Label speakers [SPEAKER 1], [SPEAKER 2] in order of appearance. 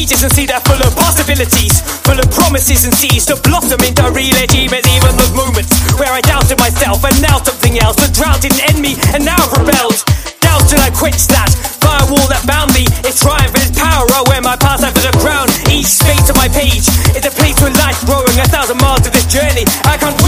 [SPEAKER 1] pages and see they're full of possibilities, full of promises and seeds to blossom into real achievements. Even those moments where I doubted myself and now something else, the drought didn't end me and now I've rebelled. Doubt till I quenched that firewall that bound me. Its triumph and its power, I wear my past life as a crown. Each space of my page is a place where life growing 1,000 miles of this journey. I can't